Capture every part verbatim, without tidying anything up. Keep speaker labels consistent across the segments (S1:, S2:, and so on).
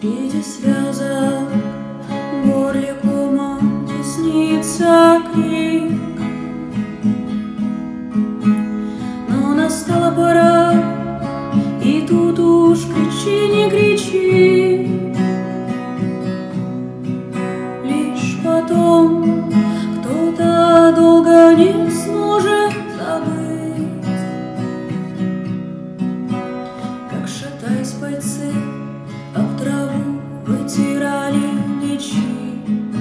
S1: Среди связок в горле комом теснится крик, но настала пора, и тут уж кричи, не кричи. Лишь потом кто-то долго не сможет забыть, как, шатаясь, бойцы об траву вытирали мечи,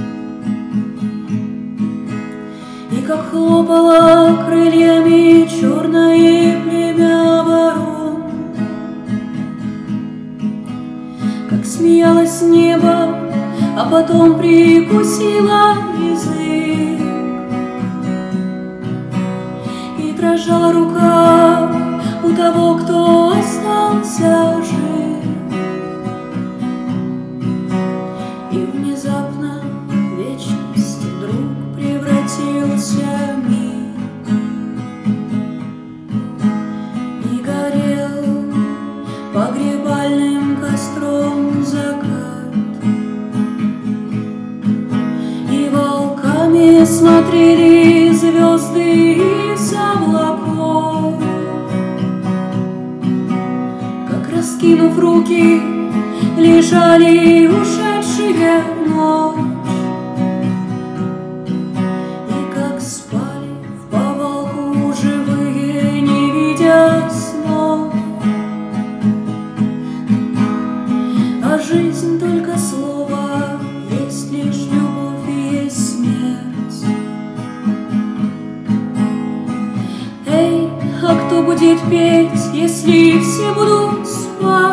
S1: и как хлопало крыльями черное племя ворон, как смеялось небо, а потом прикусило язык, и дрожала рука у того, кто остался жив. И внезапно в вечность вдруг превратился миг, и горел погребальным костром закат, и волками смотрели звезды из облаков, как, раскинув руки, лежали ушедшие в ночь, и как спали вповалку живые, не видя снов. А жизнь только слово, есть лишь любовь и есть смерть. Эй, а кто будет петь, если все будут спать?